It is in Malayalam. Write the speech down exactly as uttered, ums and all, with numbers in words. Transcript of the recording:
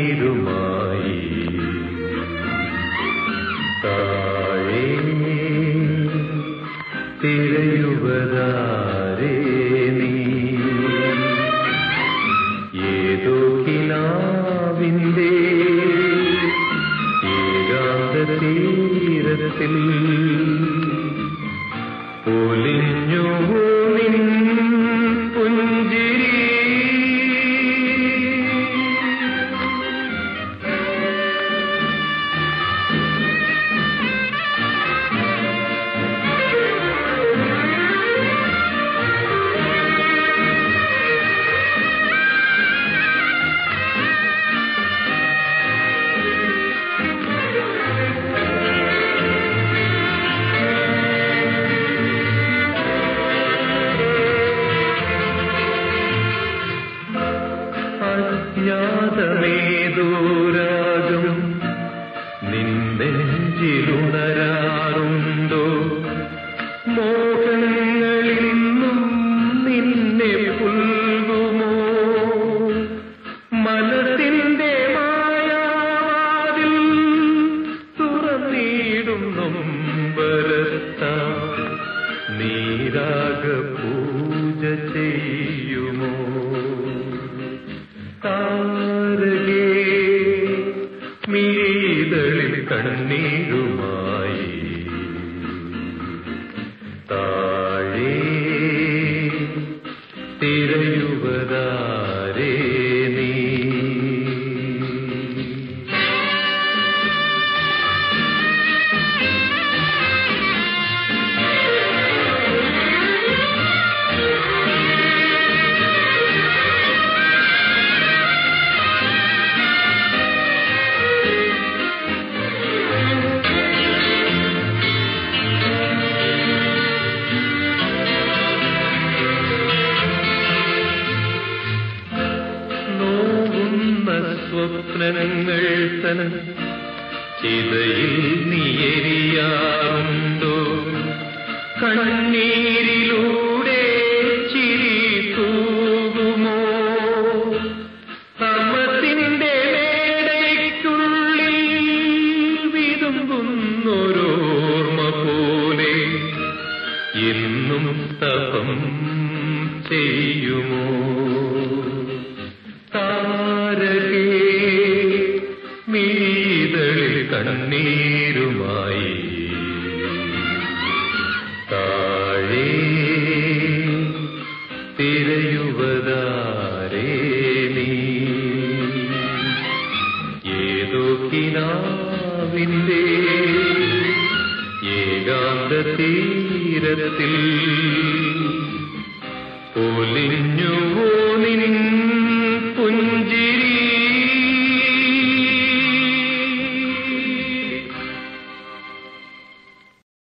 കണ്ണീരുമായി താഴെ തിരയുവതാരേ നീ ഏതോ കിനാവിൻ്റെ ഏകാന്ത തീരത്തിൽ പൊലിഞ്ഞു നിൻ പുഞ്ചിരി യാതമേതോരാഗം നിന്നെഞ്ചിലുണരാറുണ്ടോ മോഹങ്ങളിന്നും നിന്നെ പുൽകുമോ മനസ്സിന്റെ മായാവാതിൽ തുറന്നിടും നൊമ്പരത്ത നീരാഗ പൂജ ചെയ്യുമോ താരകേ മിഴിതളിൽ കണ്ണീരുമായി താഴെ തിരയുവതാരേ നീ സ്വപ്നങ്ങൾ തൻ ചിതയിൽ നീയെരിയാറുണ്ടോ കണ്ണീരിലൂടെ ചിരി തൂകുമോ അമൃതിന്റെ മേടയ്ക്കുള്ളിൽ വിതുമ്പുന്നൊരോർമ്മ പോലെ എന്നും തപം ചെയ്യുമോ മിഴിതളിൽ കണ്ണീരുമായി താഴെ തിരയുവതാരേ നീ ഏതോ കിനാവിൻ്റെ ഏകാന്ത തീരത്തിൽ പൊലിഞ്ഞു